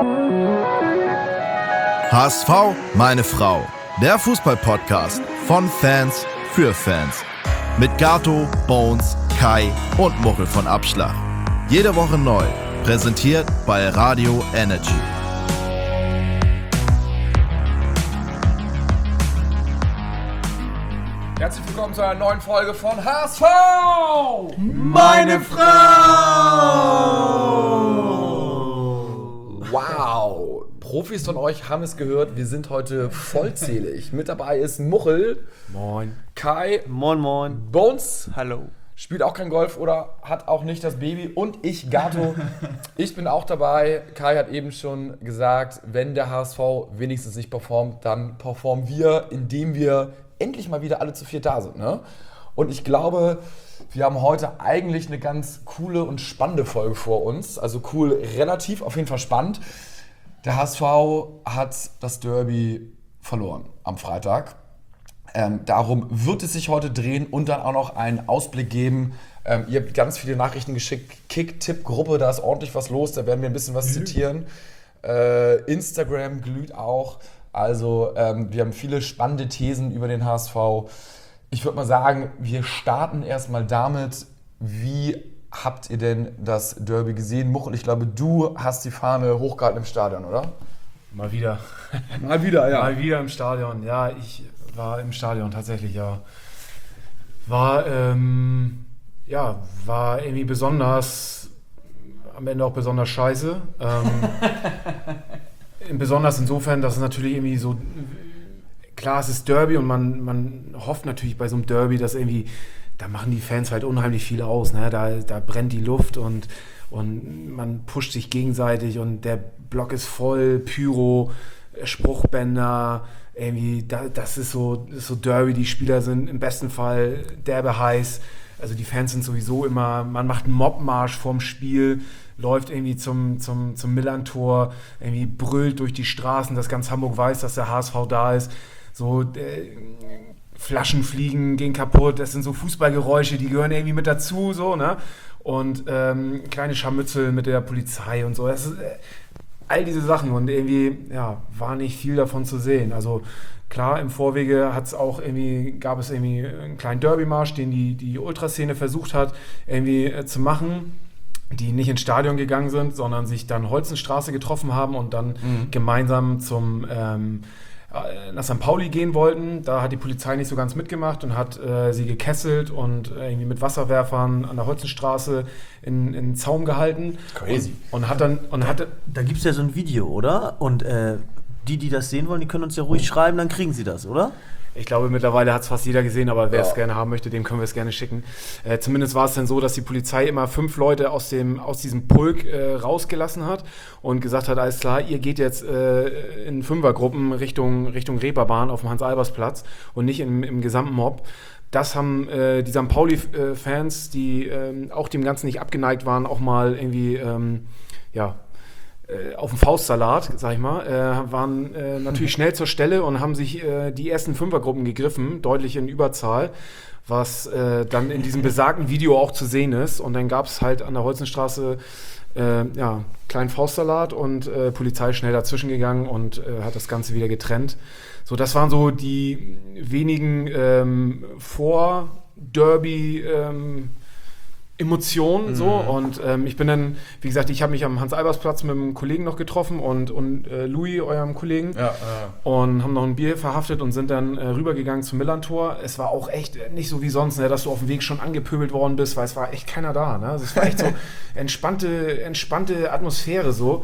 HSV, meine Frau. Der Fußball-Podcast von Fans für Fans. Mit Gato, Bones, Kai und Muchel von Abschlag. Jede Woche neu. Präsentiert bei Radio Energy. Herzlich willkommen zu einer neuen Folge von HSV! Meine Frau! Wow! Profis von euch haben es gehört, wir sind heute vollzählig. Mit dabei ist Muchel. Moin. Kai. Moin, moin. Bones. Hallo. Spielt auch kein Golf oder hat auch nicht das Baby. Und ich, Gato. Ich bin auch dabei. Kai hat eben schon gesagt, wenn der HSV wenigstens nicht performt, dann performen wir, indem wir endlich mal wieder alle zu viert da sind. Ne? Und ich glaube, wir haben heute eigentlich eine ganz coole und spannende Folge vor uns. Also cool, relativ, auf jeden Fall spannend. Der HSV hat das Derby verloren am Freitag. Darum wird es sich heute drehen und dann auch noch einen Ausblick geben. Ihr habt ganz viele Nachrichten geschickt. Kick-Tipp-Gruppe, da ist ordentlich was los. Da werden wir ein bisschen was zitieren. Instagram glüht auch. Also wir haben viele spannende Thesen über den HSV. Ich würde mal sagen, wir starten erstmal damit, wie habt ihr denn das Derby gesehen? Muchel, ich glaube, du hast die Fahne hochgehalten im Stadion, oder? Mal wieder. Mal wieder, ja. Mal wieder im Stadion. Ja, ich war im Stadion tatsächlich, ja. War irgendwie besonders, am Ende auch besonders scheiße. Besonders insofern, dass es natürlich irgendwie so, klar, es ist Derby und man hofft natürlich bei so einem Derby, dass irgendwie, da machen die Fans halt unheimlich viel aus, ne? Da brennt die Luft und man pusht sich gegenseitig und der Block ist voll, Pyro, Spruchbänder, irgendwie, das ist so Derby, die Spieler sind im besten Fall derbe heiß, also die Fans sind sowieso immer, man macht einen Mobmarsch vorm Spiel, läuft irgendwie zum Millern-Tor, irgendwie brüllt durch die Straßen, dass ganz Hamburg weiß, dass der HSV da ist, so Flaschen fliegen, gehen kaputt, das sind so Fußballgeräusche, die gehören irgendwie mit dazu, so, ne? Und kleine Scharmützel mit der Polizei und so, das ist, all diese Sachen und irgendwie, ja, war nicht viel davon zu sehen. Also klar, im Vorwege gab es irgendwie einen kleinen Derby-Marsch, den die Ultraszene versucht hat, irgendwie zu machen, die nicht ins Stadion gegangen sind, sondern sich dann Holzenstraße getroffen haben und dann gemeinsam nach St. Pauli gehen wollten. Da hat die Polizei nicht so ganz mitgemacht und hat sie gekesselt und irgendwie mit Wasserwerfern an der Holzenstraße in den Zaum gehalten. Crazy. Da gibt es ja so ein Video, oder? Und die das sehen wollen, die können uns ja ruhig schreiben, dann kriegen sie das, oder? Ich glaube, mittlerweile hat es fast jeder gesehen, aber wer es gerne haben möchte, dem können wir es gerne schicken. Zumindest war es dann so, dass die Polizei immer 5 Leute aus diesem Pulk rausgelassen hat und gesagt hat, alles klar, ihr geht jetzt in 5er-Gruppen Richtung Reeperbahn auf dem Hans-Albers-Platz und nicht im gesamten Mob. Das haben die St. Pauli-Fans, die auch dem Ganzen nicht abgeneigt waren, auch mal irgendwie, auf dem Faustsalat, sag ich mal, waren natürlich schnell zur Stelle und haben sich die ersten 5er-Gruppen gegriffen, deutlich in Überzahl, was dann in diesem besagten Video auch zu sehen ist. Und dann gab es halt an der Holzenstraße kleinen Faustsalat und Polizei schnell dazwischen gegangen und hat das Ganze wieder getrennt. So, das waren so die wenigen Vor-Derby Emotionen, so, und ich bin dann, wie gesagt, ich habe mich am Hans-Albers-Platz mit einem Kollegen noch getroffen und Louis, eurem Kollegen, und haben noch ein Bier verhaftet und sind dann rübergegangen zum Millern-Tor. Es war auch echt nicht so wie sonst, ne, dass du auf dem Weg schon angepöbelt worden bist, weil es war echt keiner da, ne? Also es war echt so entspannte Atmosphäre, so.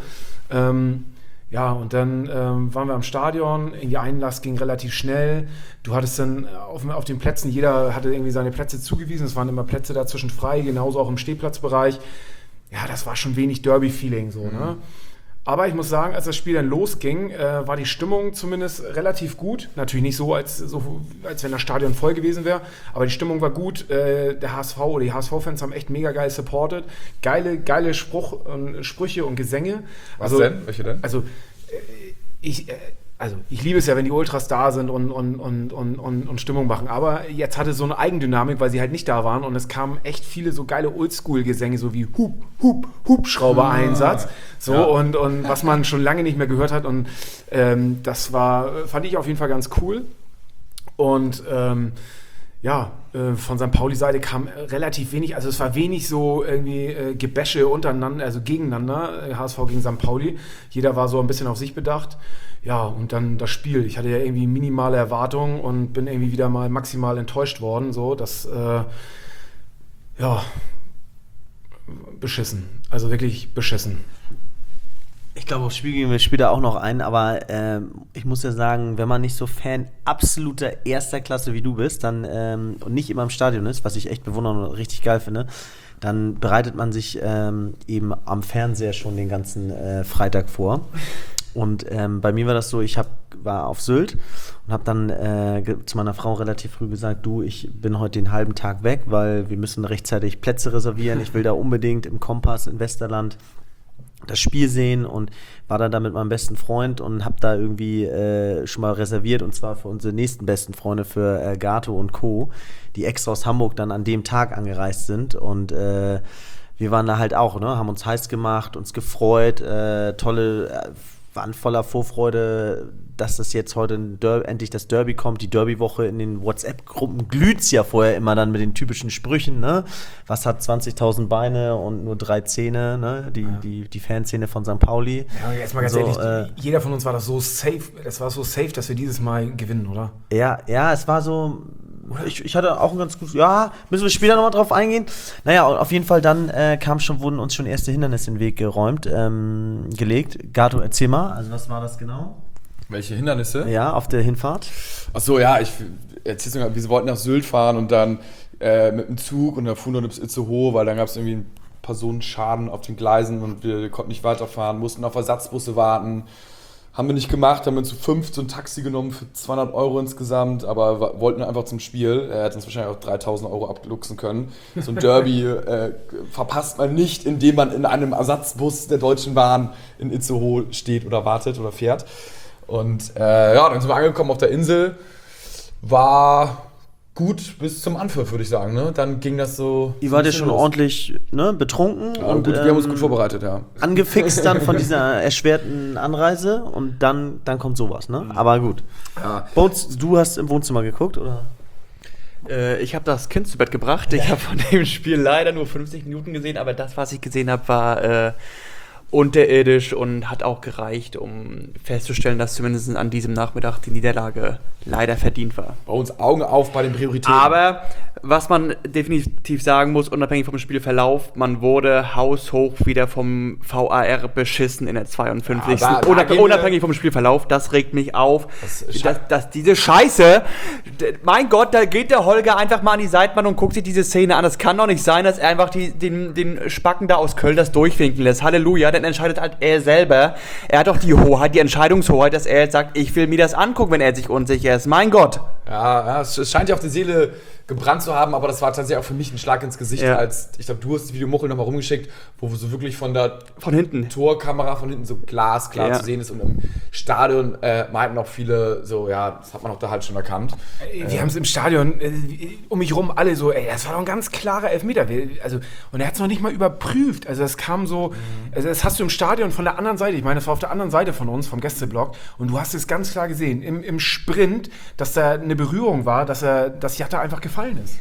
Und dann waren wir am Stadion, die Einlass ging relativ schnell. Du hattest dann auf den Plätzen, jeder hatte irgendwie seine Plätze zugewiesen, es waren immer Plätze dazwischen frei, genauso auch im Stehplatzbereich. Ja, das war schon wenig Derby-Feeling so, ne? Aber ich muss sagen, als das Spiel dann losging, war die Stimmung zumindest relativ gut. Natürlich nicht so, als wenn das Stadion voll gewesen wäre, aber die Stimmung war gut. Der HSV oder die HSV-Fans haben echt mega geil supported. Geile Sprüche und Gesänge. Was denn? Welche denn? Also ich liebe es ja, wenn die Ultras da sind und Stimmung machen. Aber jetzt hatte es so eine Eigendynamik, weil sie halt nicht da waren. Und es kamen echt viele so geile Oldschool-Gesänge, so wie Hubschrauber-Einsatz. So, Ja. und was man schon lange nicht mehr gehört hat. Und das fand ich auf jeden Fall ganz cool. Und von St. Pauli-Seite kam relativ wenig, also es war wenig so irgendwie Gebäsche untereinander, also gegeneinander, HSV gegen St. Pauli. Jeder war so ein bisschen auf sich bedacht. Ja, und dann das Spiel. Ich hatte ja irgendwie minimale Erwartungen und bin irgendwie wieder mal maximal enttäuscht worden. So, das, beschissen. Also wirklich beschissen. Ich glaube, aufs Spiel gehen wir später auch noch ein, aber ich muss ja sagen, wenn man nicht so Fan absoluter erster Klasse wie du bist, dann und nicht immer im Stadion ist, was ich echt bewundere und richtig geil finde, dann bereitet man sich eben am Fernseher schon den ganzen Freitag vor. Und bei mir war das so, war auf Sylt und habe dann zu meiner Frau relativ früh gesagt, du, ich bin heute den halben Tag weg, weil wir müssen rechtzeitig Plätze reservieren. Ich will da unbedingt im Kompass in Westerland das Spiel sehen und war dann da mit meinem besten Freund und habe da irgendwie schon mal reserviert, und zwar für unsere nächsten besten Freunde, für Gato und Co., die extra aus Hamburg dann an dem Tag angereist sind, und wir waren da halt auch, ne, haben uns heiß gemacht, uns gefreut, waren voller Vorfreude, dass das jetzt heute endlich das Derby kommt. Die Derby-Woche in den WhatsApp-Gruppen glüht's ja vorher immer dann mit den typischen Sprüchen, ne? Was hat 20.000 Beine und nur 3 Zähne, ne? Die Fanszene von St. Pauli. Ja, jetzt mal ganz ehrlich, jeder von uns war das so safe, dass wir dieses Mal gewinnen, oder? Ja, es war so. Ich hatte auch ein ganz gutes. Ja, müssen wir später nochmal drauf eingehen. Naja, auf jeden Fall dann wurden uns schon erste Hindernisse in den Weg gelegt. Gato, erzähl mal, also was war das genau? Welche Hindernisse? Ja, auf der Hinfahrt. Achso, ja, ich erzähl's sogar, wir wollten nach Sylt fahren und dann mit dem Zug, und da fuhren wir bis Itzehoe, weil dann gab es irgendwie einen Personenschaden auf den Gleisen und wir konnten nicht weiterfahren, mussten auf Ersatzbusse warten. Haben wir nicht gemacht, haben wir zu 5 so ein Taxi genommen für 200 € insgesamt, aber wollten einfach zum Spiel. Er hätte uns wahrscheinlich auch 3.000 € abluchsen können. So ein Derby verpasst man nicht, indem man in einem Ersatzbus der Deutschen Bahn in Itzehoe steht oder wartet oder fährt. Und dann sind wir angekommen auf der Insel. War gut bis zum Anpfiff, würde ich sagen. Ne? Dann ging das so. Ihr wart ja schon ordentlich betrunken. Ja, und gut, wir haben uns gut vorbereitet, ja. Angefixt dann von dieser erschwerten Anreise, und dann kommt sowas, ne? Aber gut. Ja. Bones, du hast im Wohnzimmer geguckt, oder? Ich habe das Kind zu Bett gebracht. Ich habe von dem Spiel leider nur 50 Minuten gesehen, aber das, was ich gesehen habe, war unterirdisch und hat auch gereicht, um festzustellen, dass zumindest an diesem Nachmittag die Niederlage leider verdient war. Bei uns Augen auf bei den Prioritäten. Aber was man definitiv sagen muss, unabhängig vom Spielverlauf, man wurde haushoch wieder vom VAR beschissen in der 52. Ja, da unabhängig vom Spielverlauf, das regt mich auf. Dass diese Scheiße, mein Gott, da geht der Holger einfach mal an die Seitenbahn und guckt sich diese Szene an. Das kann doch nicht sein, dass er einfach den Spacken da aus Köln das durchwinken lässt. Halleluja, dann entscheidet halt er selber. Er hat doch die Hoheit, die Entscheidungshoheit, dass er jetzt sagt, ich will mir das angucken, wenn er sich unsicher ist. Mein Gott. Ja, es scheint ja auf die Seele gebrannt zu haben, aber das war tatsächlich auch für mich ein Schlag ins Gesicht, als, ich glaube, du hast das Video Muchel nochmal rumgeschickt, wo so wirklich von hinten Torkamera von hinten so glasklar zu sehen ist, und im Stadion meinten auch viele so, ja, das hat man auch da halt schon erkannt. Wir haben es im Stadion, um mich rum alle so, das war doch ein ganz klarer Elfmeter. Und er hat es noch nicht mal überprüft. Also das kam so, also das hast du im Stadion von der anderen Seite, ich meine, das war auf der anderen Seite von uns, vom Gästeblock, und du hast es ganz klar gesehen, im Sprint, dass da eine Berührung war, dass Jatta einfach gefallen ist.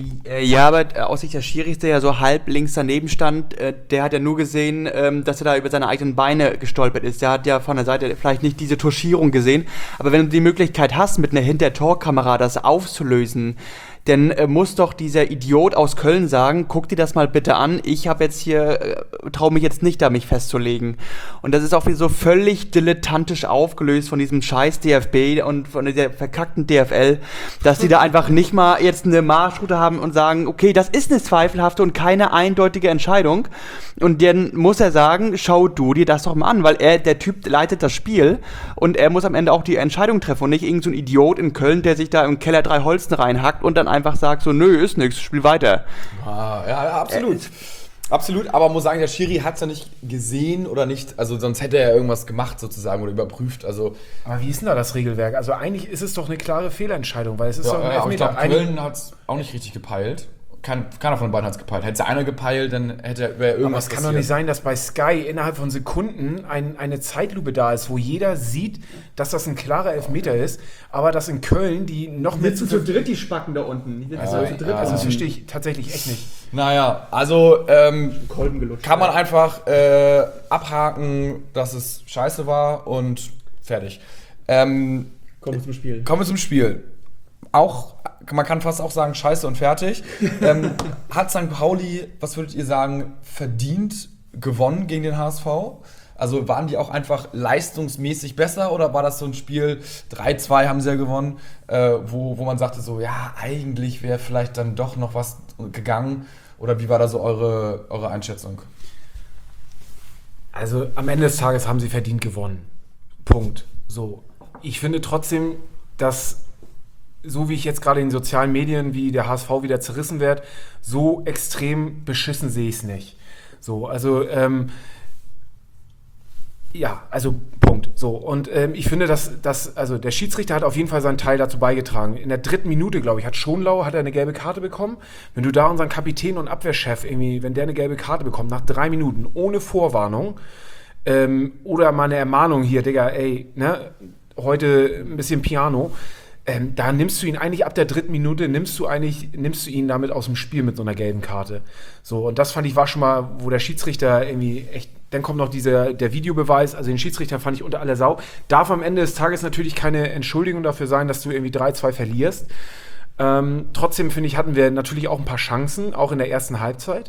Ja, aber aus Sicht des Schiris, der ja so halb links daneben stand, der hat ja nur gesehen, dass er da über seine eigenen Beine gestolpert ist. Der hat ja von der Seite vielleicht nicht diese Touchierung gesehen. Aber wenn du die Möglichkeit hast, mit einer Hintertorkamera das aufzulösen, dann muss doch dieser Idiot aus Köln sagen, guck dir das mal bitte an, ich habe jetzt hier, traue mich jetzt nicht da, mich festzulegen. Und das ist auch wieder so völlig dilettantisch aufgelöst von diesem scheiß DFB und von der verkackten DFL, dass die da einfach nicht mal jetzt eine Marschroute haben und sagen, okay, das ist eine zweifelhafte und keine eindeutige Entscheidung. Und dann muss er sagen, schau du dir das doch mal an, weil der Typ leitet das Spiel und er muss am Ende auch die Entscheidung treffen und nicht irgend so ein Idiot in Köln, der sich da im Keller 3 Holzen reinhackt und dann einfach sagt so, nö, ist nix, spiel weiter. Ja, absolut. Absolut, aber man muss sagen, der Schiri hat es ja nicht gesehen oder nicht, also sonst hätte er irgendwas gemacht sozusagen oder überprüft. Also, aber wie ist denn da das Regelwerk? Also eigentlich ist es doch eine klare Fehlentscheidung, weil es ist doch ein Elfmeter. Elfmeter. Ich glaube, Köln hat es auch nicht richtig gepeilt. keiner von den beiden hat es gepeilt. Hätte es einer gepeilt, dann wäre irgendwas Aber es kann doch nicht sein, dass bei Sky innerhalb von Sekunden eine Zeitlupe da ist, wo jeder sieht, dass das ein klarer Elfmeter ist, aber dass in Köln die noch mit zu dritt die Spacken da unten. also das verstehe ich tatsächlich echt nicht. Naja, also Kolben gelutscht. kann man einfach abhaken, dass es scheiße war und fertig. Kommen wir zum Spiel. Kommen wir zum Spiel. Auch, man kann fast auch sagen, scheiße und fertig. Hat St. Pauli, was würdet ihr sagen, verdient gewonnen gegen den HSV? Also waren die auch einfach leistungsmäßig besser oder war das so ein Spiel, 3-2 haben sie ja gewonnen, wo man sagte so, ja, eigentlich wäre vielleicht dann doch noch was gegangen? Oder wie war da so eure Einschätzung? Also am Ende des Tages haben sie verdient gewonnen. Punkt. So. Ich finde trotzdem, dass, so wie ich jetzt gerade in den sozialen Medien, wie der HSV wieder zerrissen wird, so extrem beschissen sehe ich es nicht. So, also, ja, also Punkt. So, und ich finde, also der Schiedsrichter hat auf jeden Fall seinen Teil dazu beigetragen. In der 3. Minute, glaube ich, hat Schonlau eine gelbe Karte bekommen. Wenn du da unseren Kapitän und Abwehrchef irgendwie, wenn der eine gelbe Karte bekommt, nach 3 Minuten, ohne Vorwarnung, oder mal eine Ermahnung hier, Digga, ey, ne, heute ein bisschen Piano, da nimmst du ihn eigentlich ab der 3. Minute, nimmst du ihn damit aus dem Spiel mit so einer gelben Karte. So, und das fand ich war schon mal, wo der Schiedsrichter irgendwie echt, dann kommt noch der Videobeweis, also den Schiedsrichter fand ich unter aller Sau. Darf am Ende des Tages natürlich keine Entschuldigung dafür sein, dass du irgendwie 3-2 verlierst. Trotzdem, finde ich, hatten wir natürlich auch ein paar Chancen, auch in der ersten Halbzeit.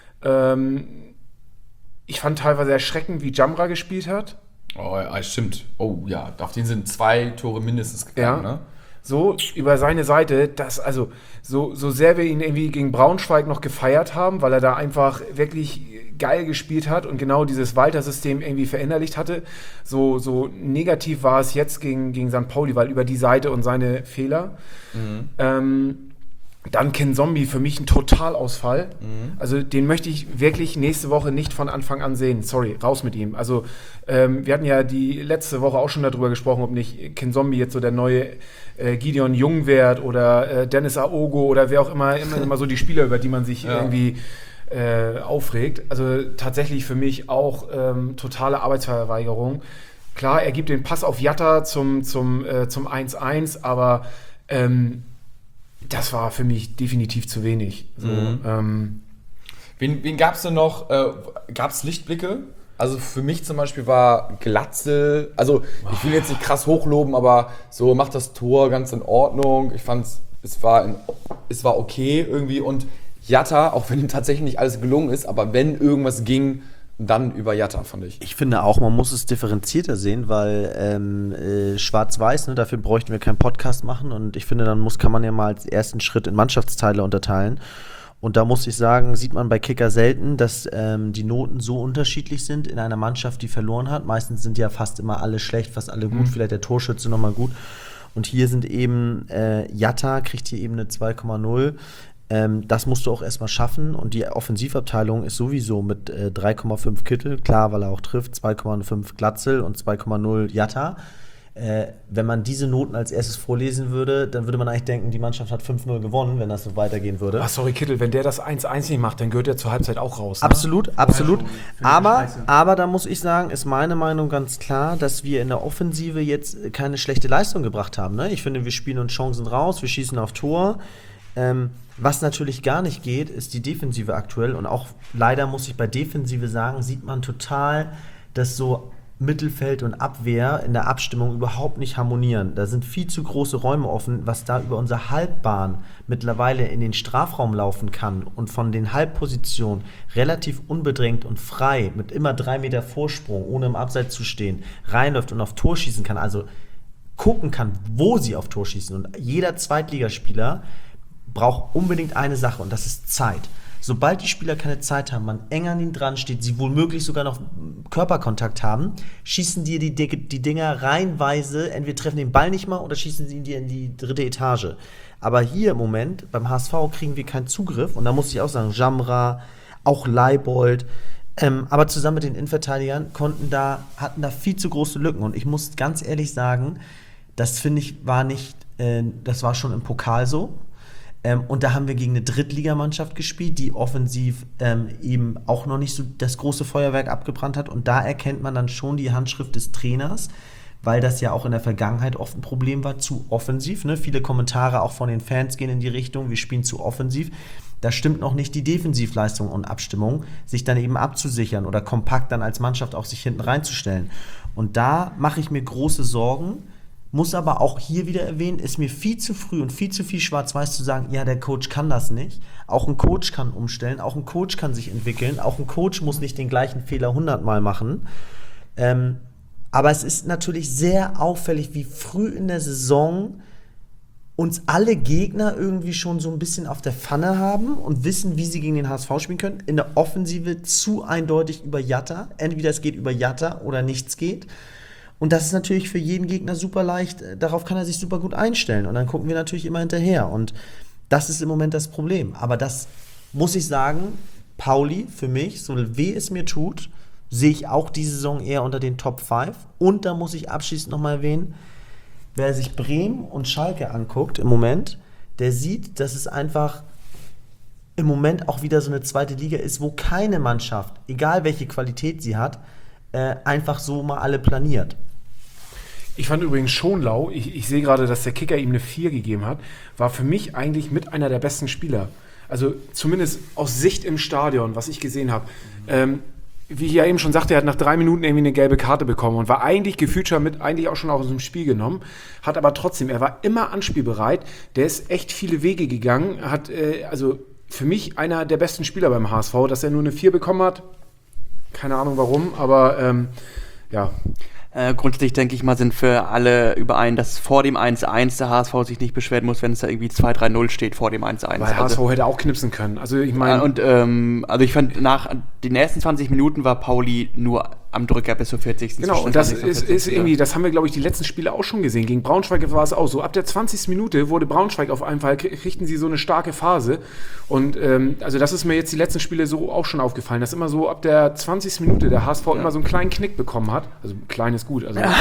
Ich fand teilweise erschreckend, wie Jamra gespielt hat. Oh ja, stimmt. Oh ja, auf den sind 2 Tore mindestens gegangen, Ja. ne? So über seine Seite, so sehr wir ihn irgendwie gegen Braunschweig noch gefeiert haben, weil er da einfach wirklich geil gespielt hat und genau dieses Walter-System irgendwie verinnerlicht hatte, so negativ war es jetzt gegen St. Pauli, weil über die Seite und seine Fehler. Dann Ken Zombie, für mich ein Totalausfall. Also den möchte ich wirklich nächste Woche nicht von Anfang an sehen. Sorry, raus mit ihm. Also wir hatten ja die letzte Woche auch schon darüber gesprochen, ob nicht Ken Zombie jetzt so der neue Gideon Jungwert oder Dennis Aogo oder wer auch immer so die Spieler, über die man sich irgendwie aufregt. Also tatsächlich für mich auch totale Arbeitsverweigerung. Klar, er gibt den Pass auf Jatta zum 1-1, aber das war für mich definitiv zu wenig. So, Wen gab es denn noch? Gab es Lichtblicke? Also für mich zum Beispiel war Glatzel, also ich will jetzt nicht krass hochloben, aber so macht das Tor ganz in Ordnung. Ich fand es war okay irgendwie und Jatta, auch wenn ihm tatsächlich nicht alles gelungen ist, aber wenn irgendwas ging, dann über Jatta, fand ich. Ich finde auch, man muss es differenzierter sehen, weil schwarz-weiß, ne, dafür bräuchten wir keinen Podcast machen und ich finde, dann kann man ja mal als ersten Schritt in Mannschaftsteile unterteilen. Und da muss ich sagen, sieht man bei Kicker selten, dass die Noten so unterschiedlich sind in einer Mannschaft, die verloren hat. Meistens sind ja fast immer alle schlecht, fast alle gut, vielleicht der Torschütze nochmal gut. Und hier sind eben, Jatta kriegt hier eben eine 2,0. Das musst du auch erstmal schaffen und die Offensivabteilung ist sowieso mit 3,5 Kittel, klar, weil er auch trifft, 2,5 Glatzel und 2,0 Jatta. Wenn man diese Noten als erstes vorlesen würde, dann würde man eigentlich denken, die Mannschaft hat 5-0 gewonnen, wenn das so weitergehen würde. Ach, sorry, Kittel, wenn der das 1-1 nicht macht, dann gehört er zur Halbzeit auch raus. Ne? Absolut. Aber da muss ich sagen, ist meine Meinung ganz klar, dass wir in der Offensive jetzt keine schlechte Leistung gebracht haben. Ne? Ich finde, wir spielen uns Chancen raus, wir schießen auf Tor. Was natürlich gar nicht geht, ist die Defensive aktuell. Und auch leider muss ich bei Defensive sagen, sieht man total, dass so Mittelfeld und Abwehr in der Abstimmung überhaupt nicht harmonieren. Da sind viel zu große Räume offen, was da über unsere Halbbahn mittlerweile in den Strafraum laufen kann und von den Halbpositionen relativ unbedrängt und frei mit immer 3 Meter Vorsprung, ohne im Abseits zu stehen, reinläuft und auf Tor schießen kann, also gucken kann, wo sie auf Tor schießen. Und jeder Zweitligaspieler braucht unbedingt eine Sache und das ist Zeit. Sobald die Spieler keine Zeit haben, man eng an ihnen dran steht, sie womöglich sogar noch Körperkontakt haben, schießen dir die Dinger reihenweise, entweder treffen den Ball nicht mal oder schießen sie dir in die 3. Etage. Aber hier im Moment, beim HSV, kriegen wir keinen Zugriff und da muss ich auch sagen, Jamra, auch Leibold, aber zusammen mit den Innenverteidigern hatten da viel zu große Lücken und ich muss ganz ehrlich sagen, das finde ich das war schon im Pokal so. Und da haben wir gegen eine Drittligamannschaft gespielt, die offensiv eben auch noch nicht so das große Feuerwerk abgebrannt hat. Und da erkennt man dann schon die Handschrift des Trainers, weil das ja auch in der Vergangenheit oft ein Problem war, zu offensiv. Ne? Viele Kommentare auch von den Fans gehen in die Richtung, wir spielen zu offensiv. Da stimmt noch nicht die Defensivleistung und Abstimmung, sich dann eben abzusichern oder kompakt dann als Mannschaft auch sich hinten reinzustellen. Und da mache ich mir große Sorgen, muss aber auch hier wieder erwähnen, ist mir viel zu früh und viel zu viel schwarz-weiß zu sagen, ja, der Coach kann das nicht. Auch ein Coach kann umstellen, auch ein Coach kann sich entwickeln, auch ein Coach muss nicht den gleichen Fehler 100-mal machen. Aber es ist natürlich sehr auffällig, wie früh in der Saison uns alle Gegner irgendwie schon so ein bisschen auf der Pfanne haben und wissen, wie sie gegen den HSV spielen können. In der Offensive zu eindeutig über Jatta. Entweder es geht über Jatta oder nichts geht. Und das ist natürlich für jeden Gegner super leicht. Darauf kann er sich super gut einstellen. Und dann gucken wir natürlich immer hinterher. Und das ist im Moment das Problem. Aber das muss ich sagen, Pauli, für mich, so weh es mir tut, sehe ich auch diese Saison eher unter den Top 5. Und da muss ich abschließend nochmal erwähnen, wer sich Bremen und Schalke anguckt im Moment, der sieht, dass es einfach im Moment auch wieder so eine zweite Liga ist, wo keine Mannschaft, egal welche Qualität sie hat, einfach so mal alle planiert. Ich fand übrigens Schonlau, ich sehe gerade, dass der Kicker ihm eine 4 gegeben hat, war für mich eigentlich mit einer der besten Spieler. Also zumindest aus Sicht im Stadion, was ich gesehen habe. Wie ich ja eben schon sagte, er hat nach 3 Minuten irgendwie eine gelbe Karte bekommen und war eigentlich gefühlt schon eigentlich auch schon aus dem Spiel genommen, hat aber trotzdem, er war immer anspielbereit, der ist echt viele Wege gegangen, hat also für mich einer der besten Spieler beim HSV, dass er nur eine 4 bekommen hat, keine Ahnung warum, aber ja. Grundsätzlich denke ich mal, sind für alle überein, dass vor dem 1-1 der HSV sich nicht beschweren muss, wenn es da irgendwie 2-3-0 steht vor dem 1-1. Weil HSV hätte auch knipsen können. Also ich meine... also ich fand, nach den ersten 20 Minuten war Pauli nur am Drücker bis zur 40. Genau, und das ist irgendwie, das haben wir, glaube ich, die letzten Spiele auch schon gesehen. Gegen Braunschweig war es auch so. Ab der 20. Minute wurde Braunschweig auf einen Fall, kriegten sie so eine starke Phase. Und also das ist mir jetzt die letzten Spiele so auch schon aufgefallen, dass immer so ab der 20. Minute der HSV immer so einen kleinen Knick bekommen hat. Also klein ist gut, also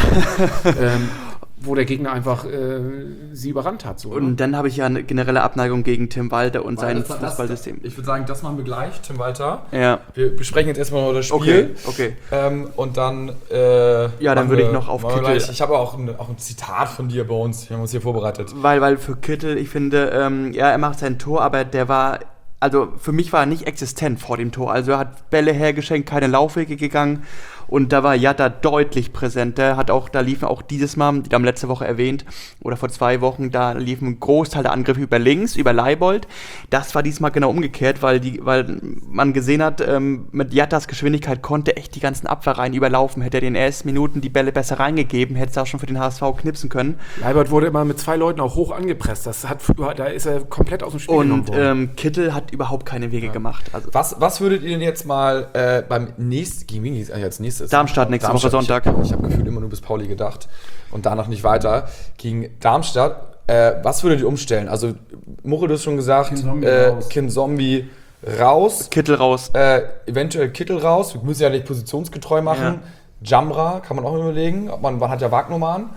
wo der Gegner einfach sie überrannt hat. So, und dann habe ich ja eine generelle Abneigung gegen Tim Walter und sein Fußballsystem. Ich würde sagen, das machen wir gleich, Tim Walter. Ja. Wir besprechen jetzt erstmal noch das Spiel. Okay. Und dann dann würde ich noch auf Kittel... Ich habe auch ein Zitat von dir bei uns. Wir haben uns hier vorbereitet. Weil für Kittel, ich finde, er macht sein Tor, aber der war... Also für mich war er nicht existent vor dem Tor. Also er hat Bälle hergeschenkt, keine Laufwege gegangen. Und da war Jatta deutlich präsenter. Da liefen auch dieses Mal, die haben letzte Woche erwähnt, oder vor 2 Wochen, da liefen ein Großteil der Angriffe über links, über Leibold. Das war diesmal genau umgekehrt, weil man gesehen hat, mit Jattas Geschwindigkeit konnte echt die ganzen Abwehrreihen überlaufen. Hätte er den ersten Minuten die Bälle besser reingegeben, hätte es auch schon für den HSV knipsen können. Leibold wurde immer mit 2 Leuten auch hoch angepresst. Da ist er komplett aus dem Spiel genommen worden. Und Kittel hat überhaupt keine Wege gemacht. Also Was würdet ihr denn jetzt mal beim nächsten, gegen wen geht's als nächstes? Darmstadt nächste Woche Sonntag. Ich habe gefühlt immer nur bis Pauli gedacht und danach nicht weiter. Gegen Darmstadt, was würdet ihr umstellen? Also, Muchel, du hast schon gesagt, Kinzombie raus. Kittel raus. Eventuell Kittel raus. Wir müssen ja nicht positionsgetreu machen. Ja. Jamra kann man auch überlegen. Man hat ja Wagnumann.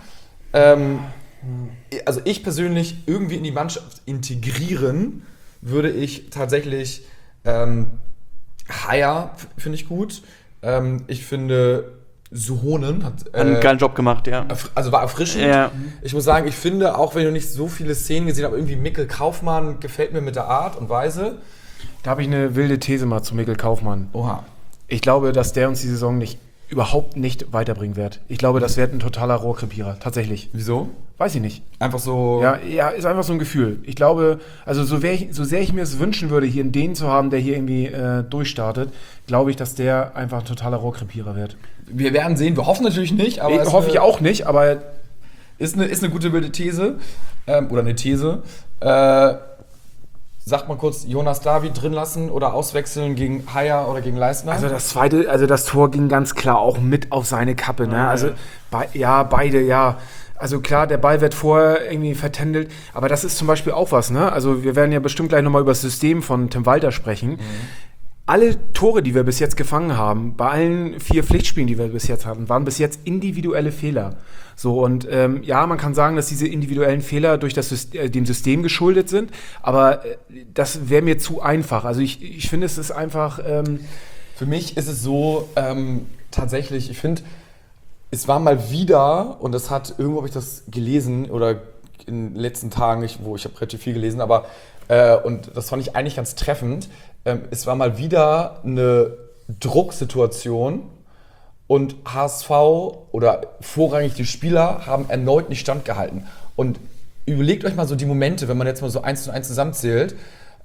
Also ich persönlich irgendwie in die Mannschaft integrieren würde ich tatsächlich Haier finde ich gut. Ich finde, Suhonen hat einen geilen Job gemacht, ja. Also war erfrischend. Ja. Ich muss sagen, ich finde, auch wenn du nicht so viele Szenen gesehen hast, irgendwie Mikkel Kaufmann gefällt mir mit der Art und Weise. Da habe ich eine wilde These mal zu Mikkel Kaufmann. Oha. Ich glaube, dass der uns die Saison überhaupt nicht weiterbringen wird. Ich glaube, das wird ein totaler Rohrkrepierer, tatsächlich. Wieso? Weiß ich nicht. Einfach so... Ja, ist einfach so ein Gefühl. Ich glaube, also so sehr ich mir es wünschen würde, hier einen Dänen zu haben, der hier irgendwie durchstartet, glaube ich, dass der einfach ein totaler Rohrkrepierer wird. Wir werden sehen, wir hoffen natürlich nicht, aber... hoffe ich auch nicht, aber... Ist eine gute wilde These, oder eine These. Sagt mal kurz, Jonas David drin lassen oder auswechseln gegen Haier oder gegen Leistner? Also das Tor ging ganz klar auch mit auf seine Kappe, ne? Also beide, ja. Also klar, der Ball wird vorher irgendwie vertändelt, aber das ist zum Beispiel auch was, ne? Also wir werden ja bestimmt gleich nochmal über das System von Tim Walter sprechen. alle Tore, die wir bis jetzt gefangen haben, bei allen 4 Pflichtspielen, die wir bis jetzt hatten, waren bis jetzt individuelle Fehler. So, und ja, man kann sagen, dass diese individuellen Fehler durch dem System geschuldet sind, aber das wäre mir zu einfach. Also ich finde, es ist einfach... Für mich ist es so, tatsächlich, ich finde, es war mal wieder, und das hat, irgendwo habe ich das gelesen, oder in den letzten Tagen, ich habe relativ viel gelesen, aber, und das fand ich eigentlich ganz treffend, es war mal wieder eine Drucksituation und HSV oder vorrangig die Spieler haben erneut nicht standgehalten. Und überlegt euch mal so die Momente, wenn man jetzt mal so 1 und 1 zusammenzählt,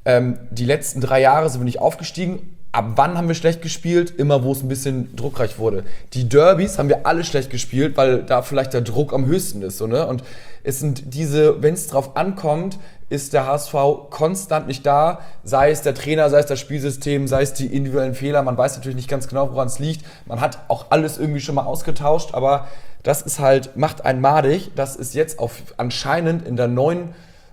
die letzten 3 Jahre sind wir nicht aufgestiegen. Ab wann haben wir schlecht gespielt? Immer, wo es ein bisschen druckreich wurde. Die Derbys haben wir alle schlecht gespielt, weil da vielleicht der Druck am höchsten ist. So, ne? Und es sind wenn es drauf ankommt, ist der HSV konstant nicht da. Sei es der Trainer, sei es das Spielsystem, sei es die individuellen Fehler. Man weiß natürlich nicht ganz genau, woran es liegt. Man hat auch alles irgendwie schon mal ausgetauscht, aber das ist halt, macht einen madig, dass es jetzt anscheinend in der neuen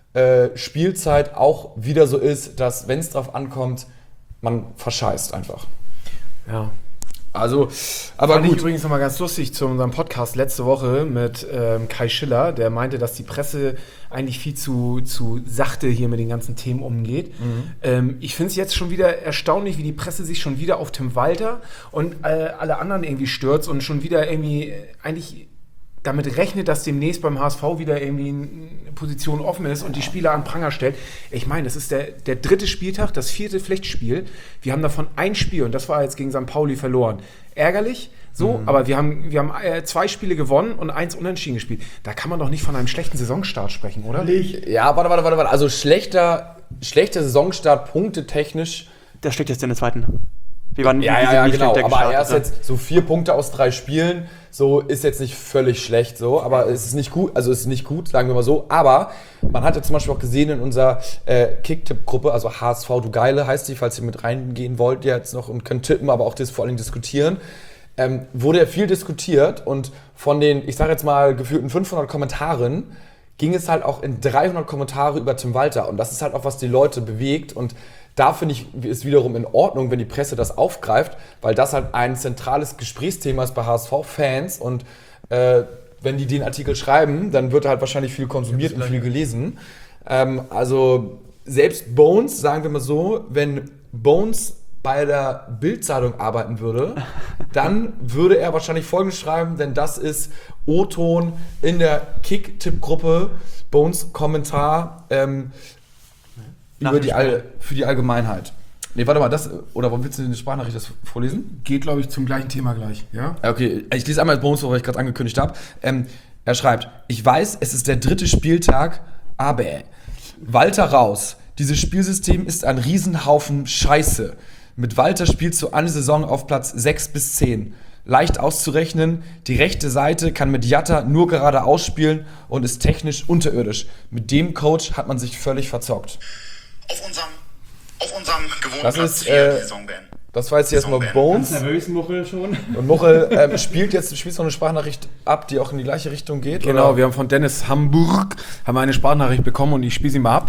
Spielzeit auch wieder so ist, dass, wenn es drauf ankommt, man verscheißt einfach. Ja. Also, aber fand ich gut. übrigens nochmal ganz lustig zu unserem Podcast letzte Woche mit Kai Schiller, der meinte, dass die Presse eigentlich viel zu sachte hier mit den ganzen Themen umgeht. Ich finde es jetzt schon wieder erstaunlich, wie die Presse sich schon wieder auf Tim Walter und alle anderen irgendwie stürzt und schon wieder irgendwie eigentlich damit rechnet, dass demnächst beim HSV wieder irgendwie eine Position offen ist und die Spieler an Pranger stellt. Ich meine, das ist der 3. Spieltag, das 4. Pflichtspiel. Wir haben davon ein Spiel und das war jetzt gegen St. Pauli verloren. Ärgerlich, so, aber wir haben 2 Spiele gewonnen und 1 unentschieden gespielt. Da kann man doch nicht von einem schlechten Saisonstart sprechen, oder? Ja, warte. Also schlechter Saisonstart, punktetechnisch. Der schlechteste in der zweiten. Wir waren Ja, genau. Aber gestartet, erst jetzt so 4 Punkte aus 3 Spielen, so ist jetzt nicht völlig schlecht, so, aber es ist nicht gut, sagen wir mal so. Aber man hat ja zum Beispiel auch gesehen in unserer Kicktipp-Gruppe, also HSV Du Geile heißt die, falls ihr mit reingehen wollt jetzt noch und könnt tippen, aber auch das vor allem diskutieren, wurde ja viel diskutiert und von den, ich sage jetzt mal, gefühlten 500 Kommentaren ging es halt auch in 300 Kommentare über Tim Walter und das ist halt auch, was die Leute bewegt und da finde ich, ist wiederum in Ordnung, wenn die Presse das aufgreift, weil das halt ein zentrales Gesprächsthema ist bei HSV-Fans und wenn die den Artikel schreiben, dann wird halt wahrscheinlich viel konsumiert und viel gelesen. Also selbst Bones, sagen wir mal so, wenn Bones bei der Bild-Zeitung arbeiten würde, dann würde er wahrscheinlich Folgendes schreiben, denn das ist O-Ton in der Kick-Tipp-Gruppe, Bones Kommentar, für die Allgemeinheit. Nee, warte mal, oder warum willst du eine Sprachnachricht das vorlesen? Geht, glaube ich, zum gleichen Thema gleich, ja? Okay, ich lese einmal das Bonus, was ich gerade angekündigt habe. Er schreibt, ich weiß, es ist der 3. Spieltag, aber Walter raus. Dieses Spielsystem ist ein Riesenhaufen Scheiße. Mit Walter spielst du eine Saison auf Platz 6 bis 10. Leicht auszurechnen, die rechte Seite kann mit Jatta nur geradeaus spielen und ist technisch unterirdisch. Mit dem Coach hat man sich völlig verzockt. Auf unserem gewohnten Das Platz ist, 4 die Saison beenden. Das war jetzt erstmal Bones. Nervös, Muchel schon. Und Muchel spielst noch eine Sprachnachricht ab, die auch in die gleiche Richtung geht? Genau, oder? wir haben von Dennis Hamburg eine Sprachnachricht bekommen und ich spiele sie mal ab.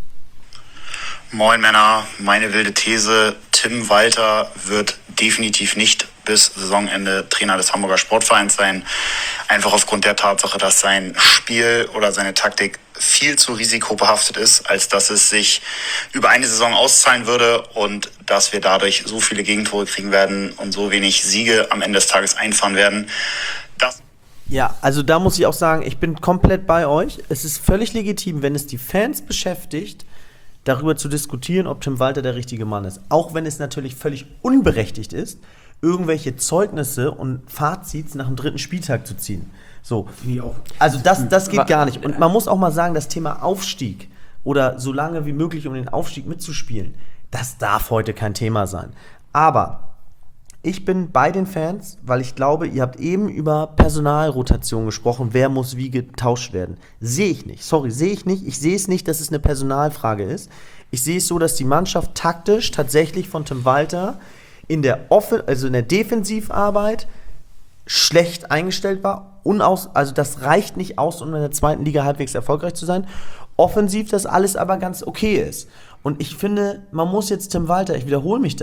Moin Männer, meine wilde These, Tim Walter wird definitiv nicht bis Saisonende Trainer des Hamburger Sportvereins sein. Einfach aufgrund der Tatsache, dass sein Spiel oder seine Taktik viel zu risikobehaftet ist, als dass es sich über eine Saison auszahlen würde und dass wir dadurch so viele Gegentore kriegen werden und so wenig Siege am Ende des Tages einfahren werden. Ja, also da muss ich auch sagen, ich bin komplett bei euch. Es ist völlig legitim, wenn es die Fans beschäftigt, darüber zu diskutieren, ob Tim Walter der richtige Mann ist. Auch wenn es natürlich völlig unberechtigt ist, irgendwelche Zeugnisse und Fazits nach dem 3. Spieltag zu ziehen. So. Also das geht gar nicht. Und man muss auch mal sagen, das Thema Aufstieg oder so lange wie möglich um den Aufstieg mitzuspielen, das darf heute kein Thema sein. Aber ich bin bei den Fans, weil ich glaube, ihr habt eben über Personalrotation gesprochen, wer muss wie getauscht werden. Sehe ich nicht. Ich sehe es nicht, dass es eine Personalfrage ist. Ich sehe es so, dass die Mannschaft taktisch tatsächlich von Tim Walter in der Defensivarbeit schlecht eingestellt war. Also das reicht nicht aus, um in der 2. Liga halbwegs erfolgreich zu sein. Offensiv das alles aber ganz okay ist. Und ich finde, man muss jetzt Tim Walter, ich wiederhole mich da,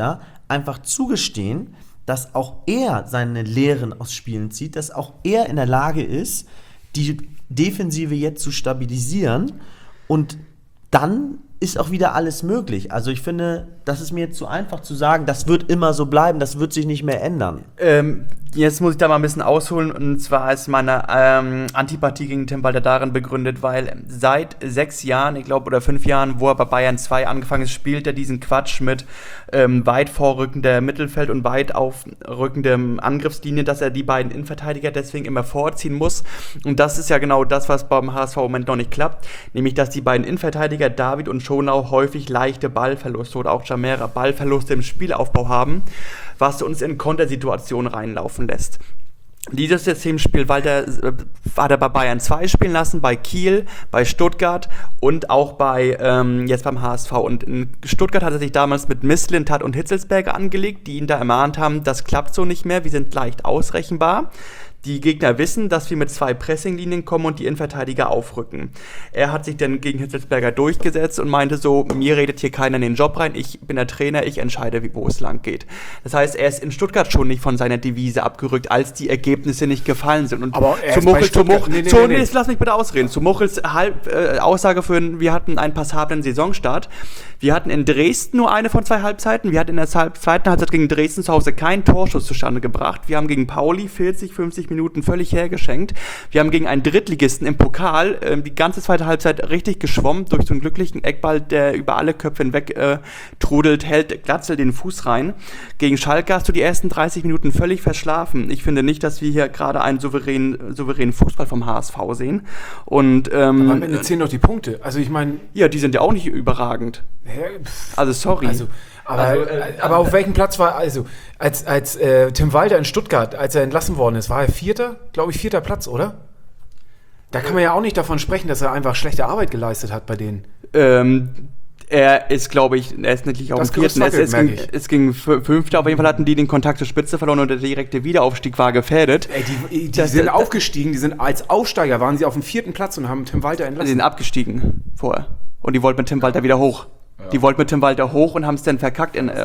einfach zugestehen, dass auch er seine Lehren aus Spielen zieht, dass auch er in der Lage ist, die Defensive jetzt zu stabilisieren und dann ist auch wieder alles möglich. Also ich finde, das ist mir jetzt zu einfach zu sagen, das wird immer so bleiben, das wird sich nicht mehr ändern. Jetzt muss ich da mal ein bisschen ausholen, und zwar ist meine Antipathie gegen Tim Walter darin begründet, weil seit 6 Jahren, ich glaube, oder 5 Jahren, wo er bei Bayern 2 angefangen ist, spielt er diesen Quatsch mit weit vorrückender Mittelfeld und weit aufrückendem Angriffslinie, dass er die beiden Innenverteidiger deswegen immer vorziehen muss. Und das ist ja genau das, was beim HSV im Moment noch nicht klappt, nämlich, dass die beiden Innenverteidiger, David und Schonau, häufig leichte Ballverluste oder auch Jamera Ballverluste im Spielaufbau haben, was uns in Kontersituationen reinlaufen lässt. Dieses Systemspiel hat er bei Bayern 2 spielen lassen, bei Kiel, bei Stuttgart und auch jetzt beim HSV. Und in Stuttgart hat er sich damals mit Mislintat und Hitzelsberger angelegt, die ihn da ermahnt haben, das klappt so nicht mehr, wir sind leicht ausrechenbar. Die Gegner wissen, dass wir mit 2 Pressinglinien kommen und die Innenverteidiger aufrücken. Er hat sich dann gegen Hitzelsberger durchgesetzt und meinte so, mir redet hier keiner in den Job rein, ich bin der Trainer, ich entscheide, wo es lang geht. Das heißt, er ist in Stuttgart schon nicht von seiner Devise abgerückt, als die Ergebnisse nicht gefallen sind. Und aber er ist lass mich bitte ausreden. Zu Muchels Aussage wir hatten einen passablen Saisonstart. Wir hatten in Dresden nur eine von 2 Halbzeiten. Wir hatten in der zweiten Halbzeit gegen Dresden zu Hause keinen Torschuss zustande gebracht. Wir haben gegen Pauli 40-50 Minuten völlig hergeschenkt. Wir haben gegen einen Drittligisten im Pokal die ganze zweite Halbzeit richtig geschwommen durch so einen glücklichen Eckball, der über alle Köpfe hinweg trudelt, hält Glatzel den Fuß rein. Gegen Schalke hast du die ersten 30 Minuten völlig verschlafen. Ich finde nicht, dass wir hier gerade einen souveränen Fußball vom HSV sehen. Und, aber am Ende zählen doch die Punkte. Also ich meine... Ja, die sind ja auch nicht überragend. Also sorry. Aber auf welchem Platz war, als Tim Walter in Stuttgart, als er entlassen worden ist, war er 4., glaube ich, 4. Platz, oder? Da kann man ja auch nicht davon sprechen, dass er einfach schlechte Arbeit geleistet hat bei denen. Er ist, glaube ich, er ist nicht auf dem 4. Es ging 5. Auf jeden Fall hatten die den Kontakt zur Spitze verloren und der direkte Wiederaufstieg war gefährdet. Die sind aufgestiegen, die sind als Aufsteiger, waren sie auf dem 4. Platz und haben Tim Walter entlassen. Sie sind abgestiegen vorher. Und die wollten mit Tim Walter wieder hoch. Ja. Die wollten mit Tim Walter hoch und haben es dann verkackt. Und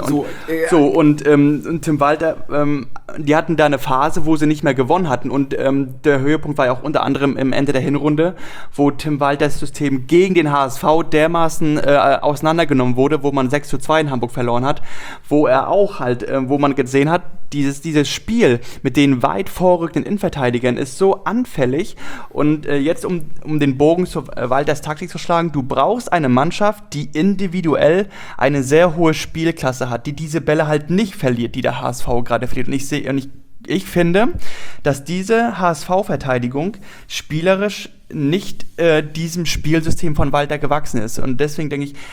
Tim Walter, die hatten da eine Phase, wo sie nicht mehr gewonnen hatten. Und der Höhepunkt war ja auch unter anderem im Ende der Hinrunde, wo Tim Walters System gegen den HSV dermaßen auseinandergenommen wurde, wo man 6:2 in Hamburg verloren hat, wo er auch halt, wo man gesehen hat, dieses Spiel mit den weit vorrückenden Innenverteidigern ist so anfällig. Und jetzt, um den Bogen zu Walters Taktik zu schlagen, du brauchst eine Mannschaft, die individuell eine sehr hohe Spielklasse hat, die diese Bälle halt nicht verliert, die der HSV gerade verliert. Und ich finde, dass diese HSV-Verteidigung spielerisch nicht diesem Spielsystem von Walter gewachsen ist. Und deswegen denke ich,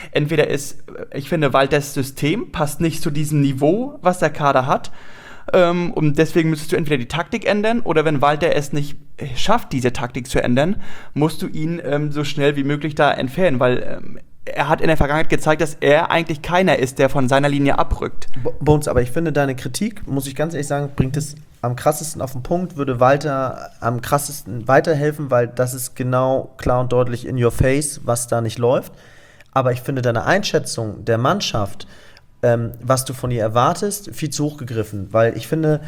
ich finde, Walters System passt nicht zu diesem Niveau, was der Kader hat. Und deswegen müsstest du entweder die Taktik ändern, oder wenn Walter es nicht schafft, diese Taktik zu ändern, musst du ihn so schnell wie möglich da entfernen, weil er hat in der Vergangenheit gezeigt, dass er eigentlich keiner ist, der von seiner Linie abrückt. Bones, aber ich finde, deine Kritik, muss ich ganz ehrlich sagen, bringt es am krassesten auf den Punkt, würde Walter am krassesten weiterhelfen, weil das ist genau klar und deutlich in your face, was da nicht läuft. Aber ich finde deine Einschätzung der Mannschaft, was du von ihr erwartest, viel zu hoch gegriffen, weil ich finde,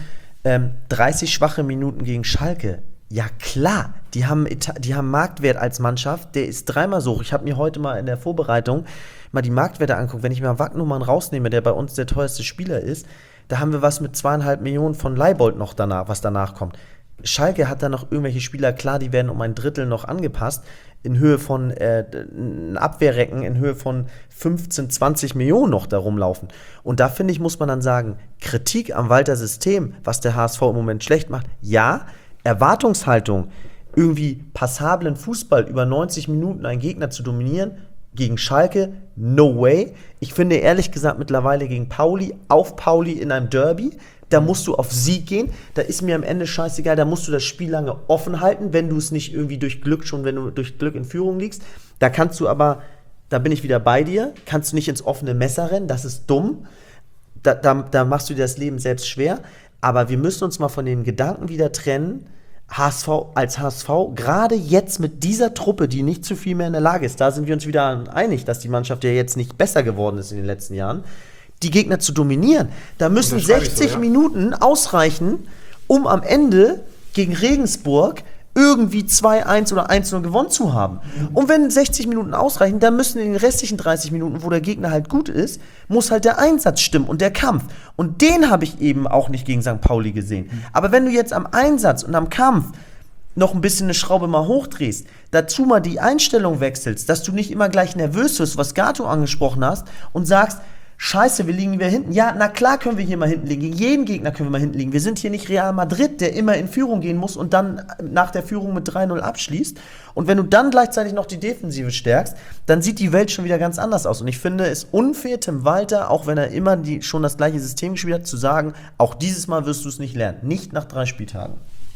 30 schwache Minuten gegen Schalke, ja klar, die haben Marktwert als Mannschaft, der ist 3-mal so hoch. Ich habe mir heute mal in der Vorbereitung mal die Marktwerte angeguckt. Wenn ich mir Wagnumann rausnehme, der bei uns der teuerste Spieler ist, da haben wir was mit 2,5 Millionen von Leibold noch danach, was danach kommt. Schalke hat da noch irgendwelche Spieler, klar, die werden um ein Drittel noch angepasst, in Höhe von Abwehrrecken, in Höhe von 15, 20 Millionen noch da rumlaufen. Und da, finde ich, muss man dann sagen, Kritik am Walter-System, was der HSV im Moment schlecht macht, ja, Erwartungshaltung, irgendwie passablen Fußball über 90 Minuten einen Gegner zu dominieren, gegen Schalke, no way. Ich finde ehrlich gesagt mittlerweile gegen Pauli, auf Pauli in einem Derby, da musst du auf Sieg gehen, da ist mir am Ende scheißegal, da musst du das Spiel lange offen halten, wenn du es nicht irgendwie wenn du durch Glück in Führung liegst. Da kannst du aber, da bin ich wieder bei dir, kannst du nicht ins offene Messer rennen, das ist dumm. Da machst du dir das Leben selbst schwer. Aber wir müssen uns mal von den Gedanken wieder trennen, HSV als HSV, gerade jetzt mit dieser Truppe, die nicht zu viel mehr in der Lage ist, da sind wir uns wieder einig, dass die Mannschaft ja jetzt nicht besser geworden ist in den letzten Jahren, die Gegner zu dominieren. Da müssen Das schreibe ich 60 so, ja. Minuten ausreichen, um am Ende gegen Regensburg irgendwie 2-1 oder 1-0 gewonnen zu haben. Und wenn 60 Minuten ausreichen, dann müssen in den restlichen 30 Minuten, wo der Gegner halt gut ist, muss halt der Einsatz stimmen und der Kampf. Und den habe ich eben auch nicht gegen St. Pauli gesehen. Aber wenn du jetzt am Einsatz und am Kampf noch ein bisschen eine Schraube mal hochdrehst, dazu mal die Einstellung wechselst, dass du nicht immer gleich nervös wirst, was Gato angesprochen hast, und sagst, Scheiße, wir liegen wieder hinten. Ja, na klar können wir hier mal hinten liegen. Gegen jeden Gegner können wir mal hinten liegen. Wir sind hier nicht Real Madrid, der immer in Führung gehen muss und dann nach der Führung mit 3-0 abschließt. Und wenn du dann gleichzeitig noch die Defensive stärkst, dann sieht die Welt schon wieder ganz anders aus. Und ich finde es unfair, Tim Walter, auch wenn er immer schon das gleiche System gespielt hat, zu sagen, auch dieses Mal wirst du es nicht lernen. Nicht nach 3 Spieltagen.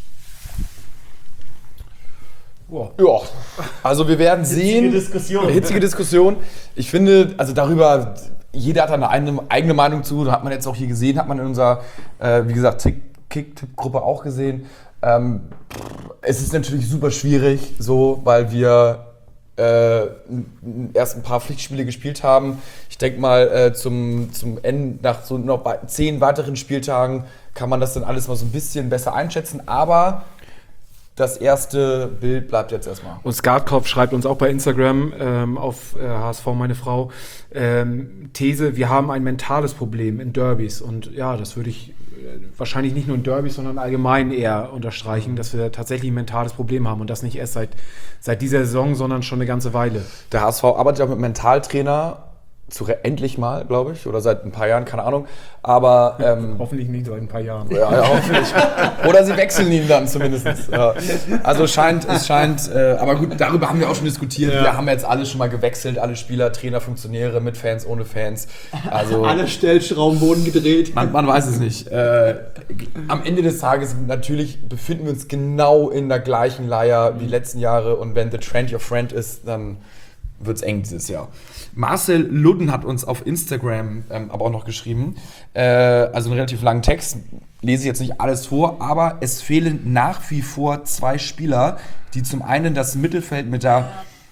Ja, also wir werden sehen. Hitzige Diskussion. Ich finde, also darüber, jeder hat da eine eigene Meinung zu. Da hat man jetzt auch hier gesehen, hat man in unserer, wie gesagt, Kick-Tipp-Gruppe auch gesehen. Es ist natürlich super schwierig, so, weil wir erst ein paar Pflichtspiele gespielt haben. Ich denke mal, zum Ende, nach so noch 10 weiteren Spieltagen kann man das dann alles mal so ein bisschen besser einschätzen. Aber das erste Bild bleibt jetzt erstmal. Und Skatkopf schreibt uns auch bei Instagram auf HSV meine Frau, These, wir haben ein mentales Problem in Derbys. Und ja, das würde ich wahrscheinlich nicht nur in Derbys, sondern allgemein eher unterstreichen, dass wir tatsächlich ein mentales Problem haben. Und das nicht erst seit dieser Saison, sondern schon eine ganze Weile. Der HSV arbeitet ja mit einem Mentaltrainer, endlich mal, glaube ich, oder seit ein paar Jahren, keine Ahnung. Aber Hoffentlich nicht seit ein paar Jahren. ja, hoffentlich. Oder sie wechseln ihn dann zumindest. Ja. Also es scheint, aber gut, darüber haben wir auch schon diskutiert. Ja. Wir haben jetzt alle schon mal gewechselt, alle Spieler, Trainer, Funktionäre, mit Fans, ohne Fans. Also alle Stellschrauben wurden gedreht. Man weiß es nicht. Am Ende des Tages, natürlich befinden wir uns genau in der gleichen Leier wie letzten Jahre. Und wenn the trend your friend ist, dann wird es eng dieses Jahr. Marcel Ludden hat uns auf Instagram aber auch noch geschrieben, also einen relativ langen Text, lese ich jetzt nicht alles vor, aber es fehlen nach wie vor 2 Spieler, die zum einen das Mittelfeld mit der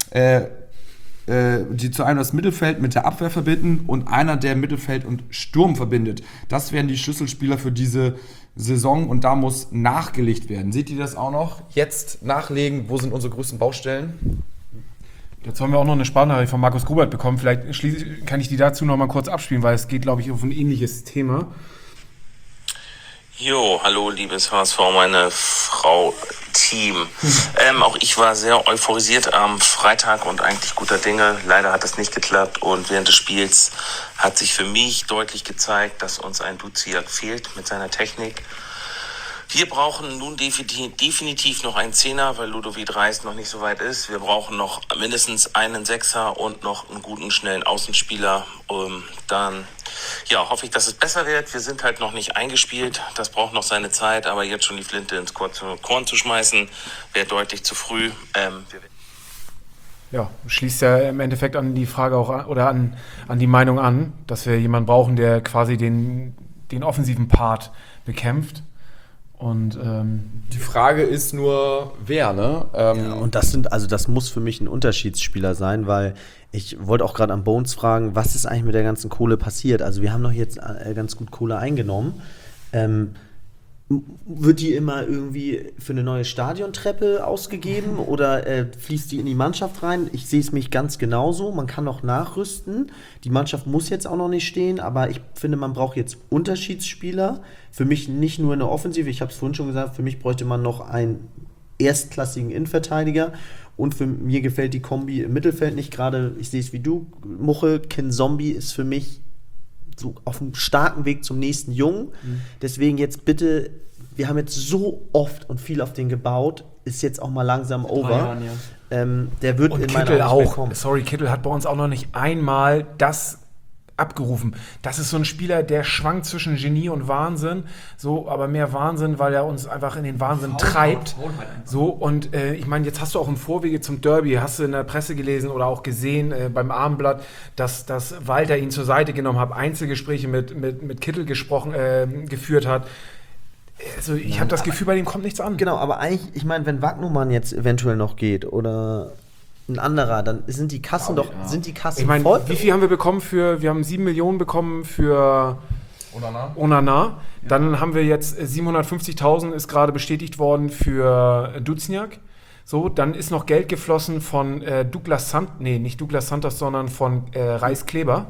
Abwehr verbinden und einer, der Mittelfeld und Sturm verbindet. Das wären die Schlüsselspieler für diese Saison und da muss nachgelegt werden. Seht ihr das auch noch? Jetzt nachlegen, wo sind unsere größten Baustellen? Jetzt haben wir auch noch eine Sprachnachricht von Markus Grubert bekommen. Vielleicht kann ich die dazu noch mal kurz abspielen, weil es geht, glaube ich, auf ein ähnliches Thema. Jo, hallo, liebes HSV, meine Frau, Team. Auch ich war sehr euphorisiert am Freitag und eigentlich guter Dinge. Leider hat das nicht geklappt und während des Spiels hat sich für mich deutlich gezeigt, dass uns ein Duziak fehlt mit seiner Technik. Wir brauchen nun definitiv noch einen Zehner, weil Ludovic Reis noch nicht so weit ist. Wir brauchen noch mindestens einen Sechser und noch einen guten, schnellen Außenspieler. Dann hoffe ich, dass es besser wird. Wir sind halt noch nicht eingespielt. Das braucht noch seine Zeit. Aber jetzt schon die Flinte ins Korn zu schmeißen, wäre deutlich zu früh. Ja, schließt ja im Endeffekt an die Frage auch an, oder an die Meinung an, dass wir jemanden brauchen, der quasi den offensiven Part bekämpft. Und die Frage ist nur, wer, ne? Und das muss für mich ein Unterschiedsspieler sein, weil ich wollte auch gerade an Bones fragen, was ist eigentlich mit der ganzen Kohle passiert? Also wir haben doch jetzt ganz gut Kohle eingenommen. Wird die immer irgendwie für eine neue Stadiontreppe ausgegeben oder fließt die in die Mannschaft rein? Ich sehe es mich ganz genauso. Man kann noch nachrüsten. Die Mannschaft muss jetzt auch noch nicht stehen, aber ich finde, man braucht jetzt Unterschiedsspieler. Für mich nicht nur in der Offensive, ich habe es vorhin schon gesagt, für mich bräuchte man noch einen erstklassigen Innenverteidiger und für mir gefällt die Kombi im Mittelfeld nicht gerade, ich sehe es wie du, Muche, Zombie ist für mich so auf einem starken Weg zum nächsten Jungen. Deswegen jetzt bitte, wir haben jetzt so oft und viel auf den gebaut, ist jetzt auch mal langsam over. Jahren, ja. Der wird in meiner Augen nicht mehr kommen. Sorry, Kittel hat bei uns auch noch nicht einmal das abgerufen. Das ist so ein Spieler, der schwankt zwischen Genie und Wahnsinn, so, aber mehr Wahnsinn, weil er uns einfach in den Wahnsinn treibt. So, und ich meine, jetzt hast du auch im Vorwege zum Derby, hast du in der Presse gelesen oder auch gesehen beim Abendblatt, dass Walter ihn zur Seite genommen hat, Einzelgespräche mit Kittel geführt hat. Also ich habe das Gefühl, bei dem kommt nichts an. Genau, aber eigentlich, ich meine, wenn Wagnumann jetzt eventuell noch geht oder ein anderer, dann sind die Kassen Ich meine, voll. wie viel haben wir bekommen wir haben 7 Millionen bekommen für Onana. Dann haben wir jetzt 750.000 ist gerade bestätigt worden für Duziak. So, dann ist noch Geld geflossen von nicht Douglas Santos, sondern von Reis Kleber.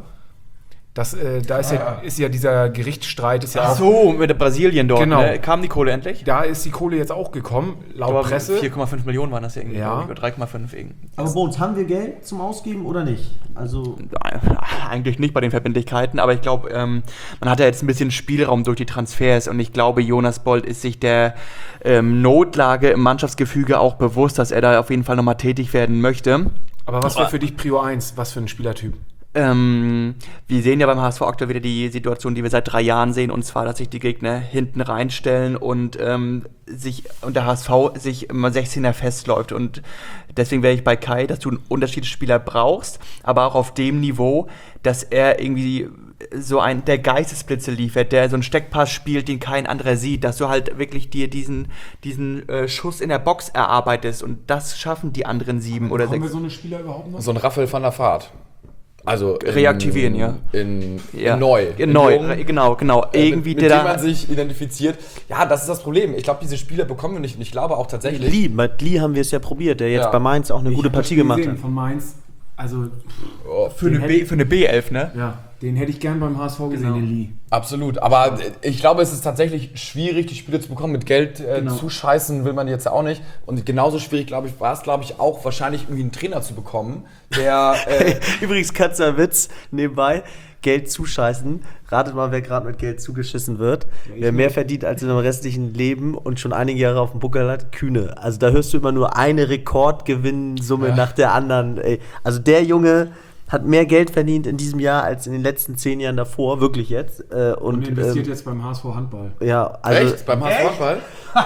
Da ist ja dieser Gerichtsstreit. Ist ja Ach auch, so, mit der Brasilien dort. Genau. Ne? Kam die Kohle endlich? da ist die Kohle jetzt auch gekommen, laut Presse. 4,5 Millionen waren das irgendwie. Ja. Oder 3,5 irgendwie. Aber Bones, haben wir Geld zum Ausgeben oder nicht? Also Eigentlich nicht bei den Verbindlichkeiten, aber ich glaube, man hat ja jetzt ein bisschen Spielraum durch die Transfers und ich glaube, Jonas Bold ist sich der Notlage im Mannschaftsgefüge auch bewusst, dass er da auf jeden Fall nochmal tätig werden möchte. Aber was wäre für dich Prio 1? Was für ein Spielertyp? Wir sehen ja beim HSV aktuell wieder die Situation, die wir seit 3 Jahren sehen, und zwar, dass sich die Gegner hinten reinstellen und der HSV sich immer 16er festläuft. Und deswegen wäre ich bei Kai, dass du einen Unterschiedsspieler brauchst, aber auch auf dem Niveau, dass er irgendwie der Geistesblitze liefert, der so einen Steckpass spielt, den kein anderer sieht, dass du halt wirklich dir diesen Schuss in der Box erarbeitest, und das schaffen die anderen 7 oder 6. Haben wir so eine Spieler überhaupt noch? So ein Raphael van der Vaart. Also Reaktivieren, ja. In Neu. Genau. Irgendwie mit dem man sich identifiziert. Ja, das ist das Problem. Ich glaube, diese Spieler bekommen wir nicht. Und ich glaube auch tatsächlich. mit Lee haben wir es ja probiert, der jetzt bei Mainz auch eine gute Partie gemacht hat. Von Mainz. Also Für eine B11, ne? ja, den hätte ich gern beim HSV gesehen, den Lee. Absolut. Aber ich glaube, es ist tatsächlich schwierig, die Spieler zu bekommen. Mit Geld zuscheißen will man jetzt auch nicht. Und genauso schwierig, war es auch, wahrscheinlich irgendwie einen Trainer zu bekommen, der. Übrigens, Katzer Witz nebenbei. Geld zuscheißen. Ratet mal, wer gerade mit Geld zugeschissen wird. Wer mehr verdient als in seinem restlichen Leben und schon einige Jahre auf dem Buckel hat, Kühne. Also da hörst du immer nur eine Rekordgewinnsumme nach der anderen. Ey. Also der Junge hat mehr Geld verdient in diesem Jahr als in den letzten 10 Jahren davor, wirklich jetzt. Und investiert jetzt beim HSV Handball. Ja, also Echt? Beim HSV Handball?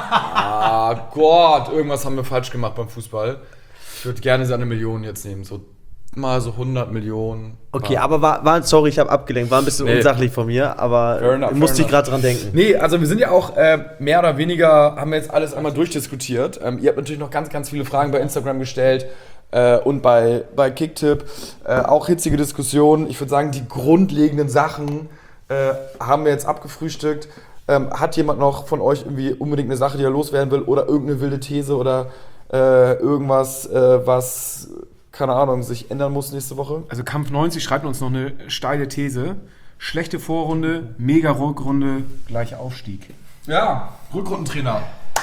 Ah Gott, irgendwas haben wir falsch gemacht beim Fußball. Ich würde gerne so 1 Million jetzt nehmen, so mal so 100 Millionen. okay, aber sorry, ich habe abgelenkt, war ein bisschen unsachlich von mir, aber musste ich gerade dran denken. Nee, also wir sind ja auch mehr oder weniger, haben wir jetzt alles einmal durchdiskutiert. Ihr habt natürlich noch ganz, ganz viele Fragen bei Instagram gestellt und bei Kicktipp. Auch hitzige Diskussionen. Ich würde sagen, die grundlegenden Sachen haben wir jetzt abgefrühstückt. Hat jemand noch von euch irgendwie unbedingt eine Sache, die er loswerden will, oder irgendeine wilde These oder irgendwas, was, keine Ahnung, sich ändern muss nächste Woche? Also Kampf 90 schreibt uns noch eine steile These. Schlechte Vorrunde, mega Rückrunde, gleich Aufstieg. Ja, Rückrundentrainer.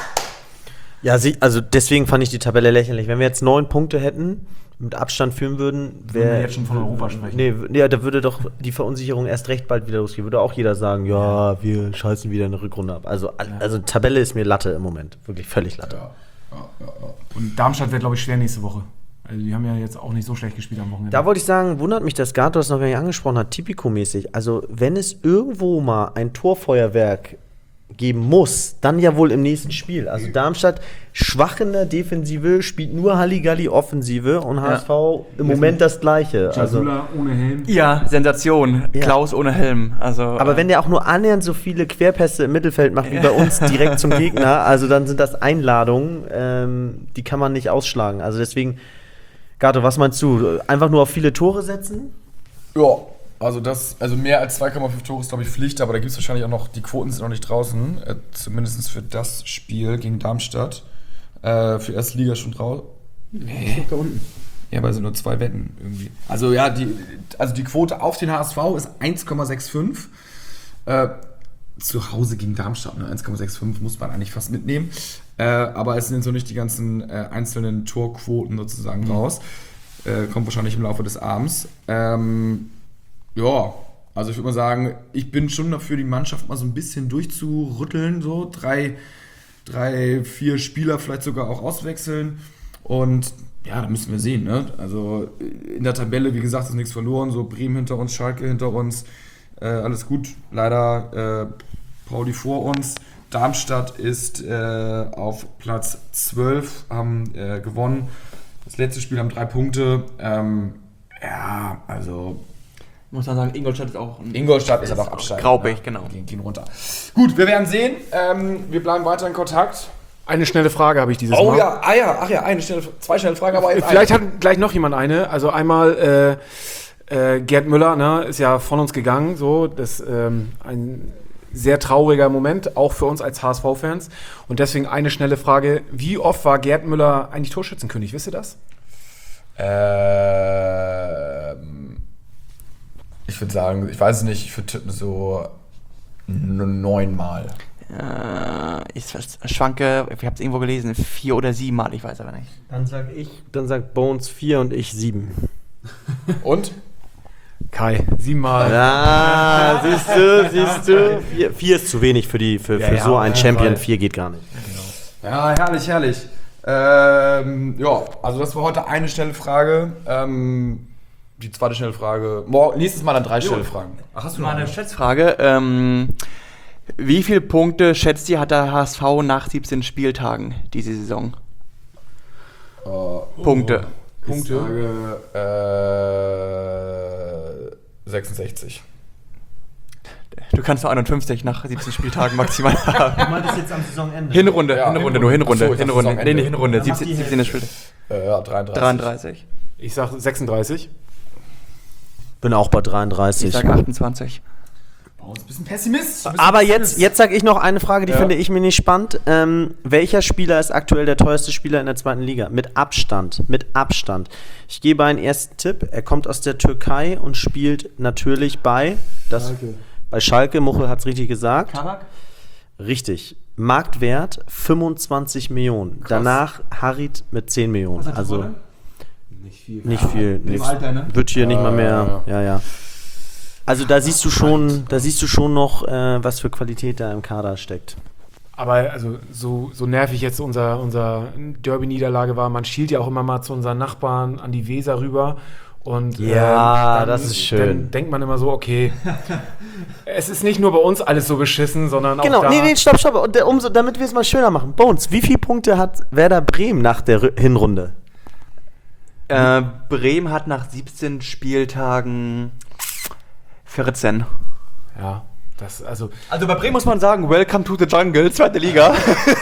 Ja, also deswegen fand ich die Tabelle lächerlich. Wenn wir jetzt 9 Punkte hätten, mit Abstand führen würden, Wenn wir jetzt schon von Europa sprechen. Nee, da würde doch die Verunsicherung erst recht bald wieder losgehen. Würde auch jeder sagen, ja, wir scheißen wieder eine Rückrunde ab. Also Tabelle ist mir Latte im Moment. Wirklich völlig Latte. Ja. Und Darmstadt wird, glaube ich, schwer nächste Woche. Also die haben ja jetzt auch nicht so schlecht gespielt am Wochenende. Da wollte ich sagen, wundert mich, dass Gato das noch gar nicht angesprochen hat, Tipico-mäßig. Also wenn es irgendwo mal ein Torfeuerwerk geben muss, dann ja wohl im nächsten Spiel. Also Darmstadt schwach in der Defensive, spielt nur Halligalli Offensive und HSV im Moment das Gleiche. Also, Jasula ohne Helm. Ja, Sensation. Ja. Klaus ohne Helm. Also, aber wenn der auch nur annähernd so viele Querpässe im Mittelfeld macht wie bei uns direkt zum Gegner, also dann sind das Einladungen, die kann man nicht ausschlagen. Also deswegen, Gato, was meinst du? Einfach nur auf viele Tore setzen? Ja, also mehr als 2,5 Tore ist, glaube ich, Pflicht, aber da gibt es wahrscheinlich auch noch, die Quoten sind noch nicht draußen, zumindest für das Spiel gegen Darmstadt. Für erste Liga schon draußen. Da unten. Ja, aber es sind nur 2 Wetten irgendwie. Also ja, die Quote auf den HSV ist 1,65. Zu Hause gegen Darmstadt, ne? 1,65 muss man eigentlich fast mitnehmen. Aber es sind so nicht die ganzen einzelnen Torquoten sozusagen raus. Kommt wahrscheinlich im Laufe des Abends. Ja, also ich würde mal sagen, ich bin schon dafür, die Mannschaft mal so ein bisschen durchzurütteln, so 3, 4 Spieler vielleicht sogar auch auswechseln, und ja, da müssen wir sehen, ne? Also in der Tabelle, wie gesagt, ist nichts verloren, so Bremen hinter uns, Schalke hinter uns, alles gut, leider Pauli vor uns. Darmstadt ist auf Platz 12, haben gewonnen, das letzte Spiel haben 3 Punkte, ja, also muss man sagen, Ingolstadt ist auch Ingolstadt ist halt auch absteigend. Graubig, genau. Gehen runter. Gut, wir werden sehen. Wir bleiben weiter in Kontakt. Eine schnelle Frage habe ich dieses Oh Mal. ja, zwei schnelle Fragen, aber jetzt Vielleicht hat gleich noch jemand eine. Also einmal Gerd Müller, ne, ist ja von uns gegangen. So, das ein sehr trauriger Moment, auch für uns als HSV-Fans. Und deswegen eine schnelle Frage. Wie oft war Gerd Müller eigentlich Torschützenkönig? Wisst ihr das? Ich würde sagen, ich weiß es nicht, ich würde tippen so 9 Mal. Ich schwanke, ich habe es irgendwo gelesen, 4 oder 7 Mal, ich weiß aber nicht. Dann sagt Bones 4 und ich 7. Und? Kai, 7 Mal. Ja, siehst du. 4 ist zu wenig für so einen Champion. 4 geht gar nicht. Ja, herrlich. Ja, also das war heute eine schnelle Frage. Die zweite schnelle Frage. Nächstes Mal dann 3 schnelle Fragen. Ach, hast du noch Mal eine Schätzfrage. Wie viele Punkte, schätzt ihr, hat der HSV nach 17 Spieltagen diese Saison? Punkte. Ich sage 66. Du kannst nur 51 nach 17 Spieltagen maximal haben. Du meintest jetzt am Saisonende? Hinrunde. Achso, ich dachte Saisonende. Hinrunde. Dann mach die 17. Spieltag. Ja, 33. 33. Ich sage 36. Bin auch bei 33. Ich sage 28. Du bist ein bisschen Pessimist. Aber jetzt sage ich noch eine Frage, die finde ich mir nicht spannend. Welcher Spieler ist aktuell der teuerste Spieler in der 2. Liga? Mit Abstand. Ich gebe einen ersten Tipp. Er kommt aus der Türkei und spielt natürlich bei Schalke. Muchel hat es richtig gesagt. Kabak? Richtig. Marktwert 25 Millionen. Krass. Danach Harit mit 10 Millionen. Also nicht viel. Nichts. Alter, ne? Wird hier nicht mal mehr. Ja. Also da siehst du schon noch, was für Qualität da im Kader steckt. Aber also so nervig jetzt unser Derby-Niederlage war, man schielt ja auch immer mal zu unseren Nachbarn an die Weser rüber. Und das ist schön. Dann denkt man immer so, okay, es ist nicht nur bei uns alles so beschissen, sondern auch da... Nee, stopp. Und damit wir es mal schöner machen. Bones, wie viele Punkte hat Werder Bremen nach der Hinrunde? Bremen hat nach 17 Spieltagen 14. Ja, das also bei Bremen muss man sagen, welcome to the jungle, 2. Liga.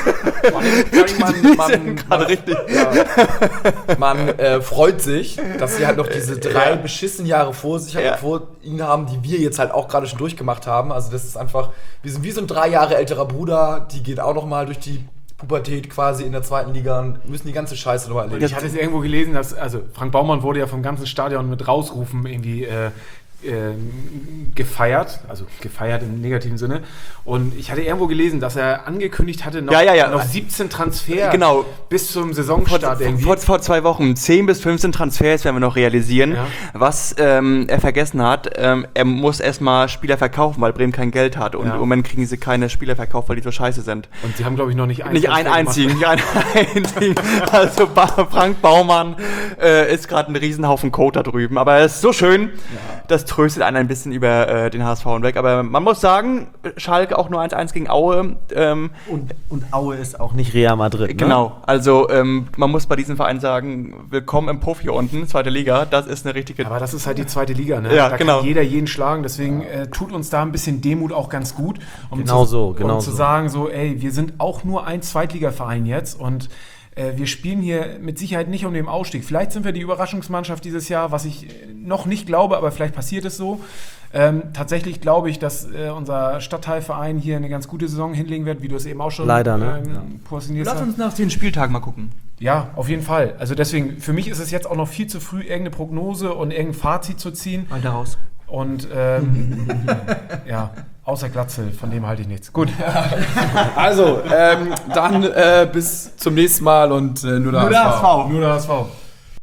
Man freut sich, dass sie halt noch diese 3 beschissenen Jahre vor ihnen haben, die wir jetzt halt auch gerade schon durchgemacht haben. Also das ist einfach, wir sind wie so ein 3 Jahre älterer Bruder, die geht auch noch mal durch die Pubertät quasi in der 2. Liga und müssen die ganze Scheiße nochmal erleben. Ich hatte es irgendwo gelesen, dass, also Frank Baumann wurde ja vom ganzen Stadion mit Rausrufen irgendwie gefeiert, also gefeiert im negativen Sinne. Und ich hatte irgendwo gelesen, dass er angekündigt hatte, noch 17 Transfer bis zum Saisonstart irgendwie. Vor 2 Wochen 10 bis 15 Transfers werden wir noch realisieren. Ja. Was er vergessen hat, er muss erstmal Spieler verkaufen, weil Bremen kein Geld hat. Und im Moment kriegen sie keine Spieler verkauft, weil die so scheiße sind. Und sie haben, glaube ich, noch nicht einen einzigen. Also Frank Baumann ist gerade ein Riesenhaufen Code da drüben. Aber er ist so schön, das tröstet einen ein bisschen über den HSV hinweg. Aber man muss sagen, Schalke auch nur 1-1 gegen Aue. Und Aue ist auch nicht Real Madrid, ne? Genau, also man muss bei diesem Verein sagen, willkommen im Puff hier unten, 2. Liga, das ist eine richtige... Aber das ist halt die 2. Liga, ne? Ja, da kann jeder jeden schlagen, deswegen tut uns da ein bisschen Demut auch ganz gut. Um zu sagen, so, ey, wir sind auch nur ein Zweitligaverein jetzt und wir spielen hier mit Sicherheit nicht um den Ausstieg. Vielleicht sind wir die Überraschungsmannschaft dieses Jahr, was ich noch nicht glaube, aber vielleicht passiert es so. Tatsächlich glaube ich, dass unser Stadtteilverein hier eine ganz gute Saison hinlegen wird, wie du es eben auch schon postulierst. Lass uns nach 10 Spieltagen mal gucken. Ja, auf jeden Fall. Also deswegen, für mich ist es jetzt auch noch viel zu früh, irgendeine Prognose und irgendein Fazit zu ziehen. Weiter raus. Und außer Glatzel, von dem halte ich nichts. Gut. Also, dann bis zum nächsten Mal und nur der HSV. Nur der HSV.